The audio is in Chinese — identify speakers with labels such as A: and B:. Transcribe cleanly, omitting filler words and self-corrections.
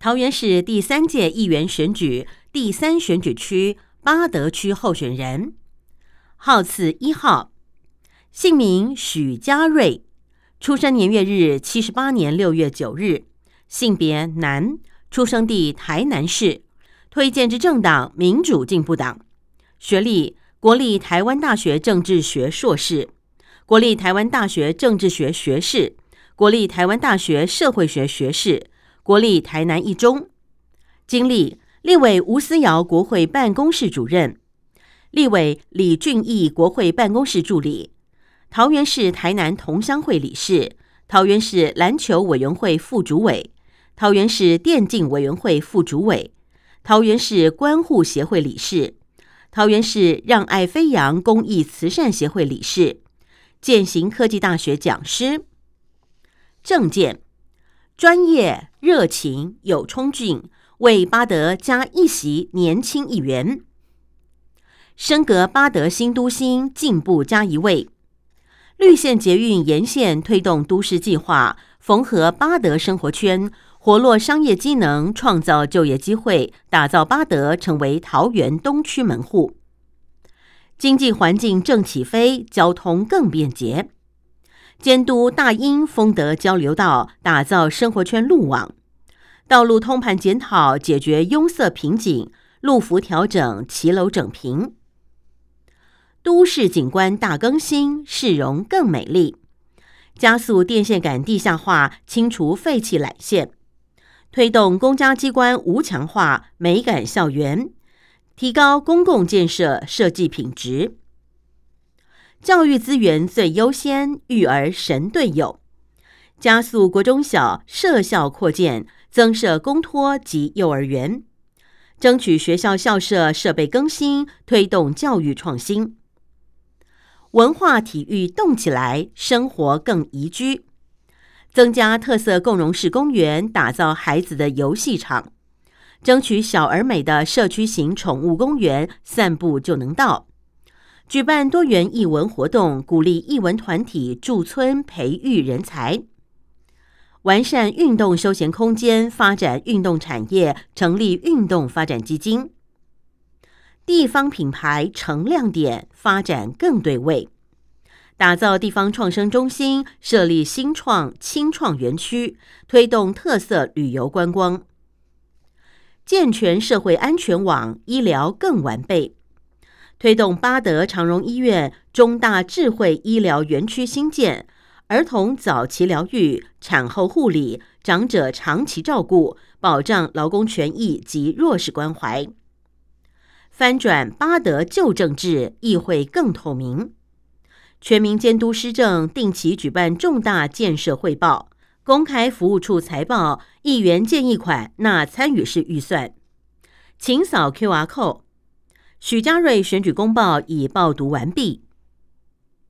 A: 桃园市第3届议员选举第3选举区八德区候选人，号次1号，姓名许家瑞，出生年月日78年6月9日，性别男，出生地台南市，推荐之政党民主进步党，学历国立台湾大学政治学硕士，国立台湾大学政治学学士，国立台湾大学社会学学士，国立台南一中。经历立委吴思瑶国会办公室主任，立委李俊毅国会办公室助理，桃园市台南同乡会理事，桃园市篮球委员会副主委，桃园市电竞委员会副主委，桃园市关护协会理事，桃园市让爱飞扬公益慈善协会理事，健行科技大学讲师。政见：专业、热情、有冲劲，为八德加一席年轻议员，升格八德新都心进步加1位。绿线捷运沿线推动都市计划，缝合八德生活圈，活络商业机能，创造就业机会，打造八德成为桃园东区门户。经济环境正起飞，交通更便捷。监督大英丰德交流道，打造生活圈路网。道路通盘检讨，解决拥塞瓶颈，路幅调整，骑楼整平。都市景观大更新，市容更美丽。加速电线杆地下化，清除废弃缆线。推动公家机关无墙化，美感校园，提高公共建设设计品质。教育资源最优先，育儿神队友。加速国中小社校扩建，增设公托及幼儿园，争取学校校舍设备更新，推动教育创新。文化体育动起来，生活更宜居。增加特色共融式公园，打造孩子的游戏场，争取小而美的社区型宠物公园，散步就能到。举办多元艺文活动，鼓励艺文团体驻村培育人才。完善运动休闲空间，发展运动产业，成立运动发展基金。地方品牌成亮点，发展更对位。打造地方创生中心，设立新创、青创园区，推动特色旅游观光。健全社会安全网，医疗更完备。推动八德长荣医院、中大智慧医疗园区新建，儿童早期疗愈、产后护理、长者长期照顾，保障劳工权益及弱势关怀。翻转八德旧政制，议会更透明。全民监督施政，定期举办重大建设汇报，公开服务处财报，议员建议款纳参与式预算。请扫 QR Code。许家瑞选举公报已报读完毕。